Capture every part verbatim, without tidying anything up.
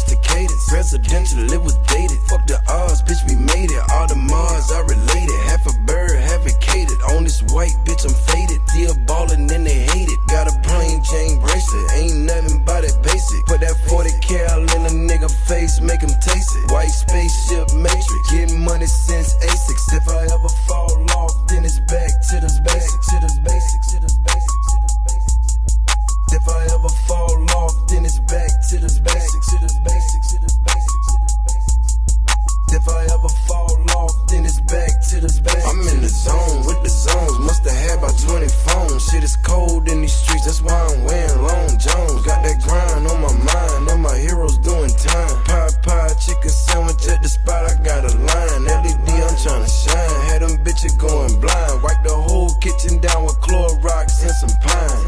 sophisticated. Presidential, it was dated. Fuck the odds, bitch, we made it. All the Mars are related. Half a bird, half a catered. On this white bitch, I'm faded. Still ballin' and they hate it. Got a plain Jane bracelet. Ain't nothing but it basic. Put that forty cal in a nigga face, make him taste it. White spaceship matrix. Getting money since A six. If I ever fall off, then it's back to the basics. To the basics. To the basics. To the basics. If I ever fall off, then it's back to the basics. To the basics. To the basics. To the basics. If I ever fall off, then it's back to the basics. I'm in the zone with the zones. Musta had about twenty phones. Shit is cold in these streets. That's why I'm wearing long Jones. Got that grind on my mind. And my heroes doing time. Pie pie, chicken sandwich at the spot. I got a line. L E D, I'm tryna shine. Had them bitches going blind. Wipe the whole kitchen down with Clorox and some pine.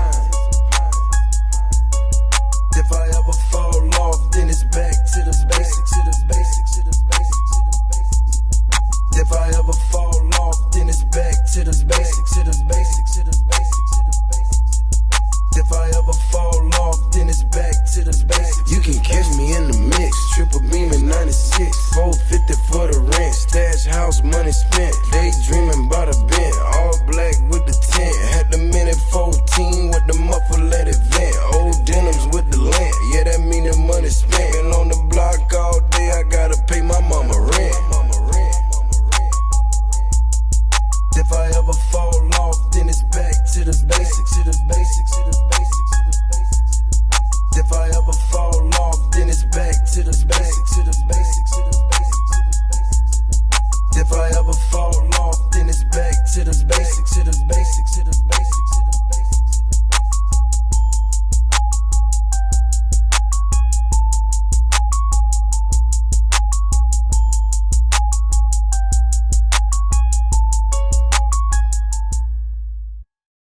If I ever fall off, then it's back to the basics. To the basics. To the basics. To the basics. If I ever fall off, then it's back to the basics. To the basics. To the basics. To the basics. If I ever fall off, then it's back to the basics. You can catch me in the mix. Triple beam in ninety-six. four fifty for the rent. Stash house money spent. Daydreaming about a bent. All black with the tent. Had the minute fourteen with the muffler, let it vent. Old denims with the lint. Yeah, that mean the money spent. Been on the block all day. I gotta pay my mama rent. If I ever fall off, then it's back to the basics. To the basics. To the basics. To the basics. If I ever fall off, then it's back to the basics. To the basics. To the basics. To the basics. If I ever fall off, then it's back to the basics. To the basics.